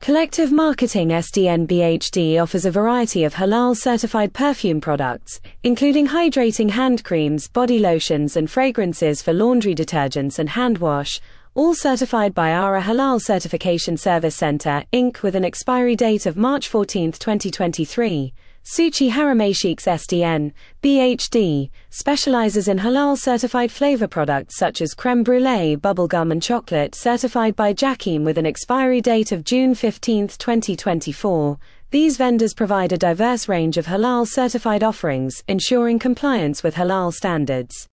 Collective Marketing SDN BHD offers a variety of halal-certified perfume products, including hydrating hand creams, body lotions and fragrances for laundry detergents and hand wash, all certified by Ara Halal Certification Service Center, Inc. with an expiry date of March 14, 2023. Suchi Haramesheiks SDN, BHD, specializes in halal-certified flavor products such as creme brulee, bubblegum and chocolate certified by Jakim with an expiry date of June 15, 2024. These vendors provide a diverse range of halal-certified offerings, ensuring compliance with halal standards.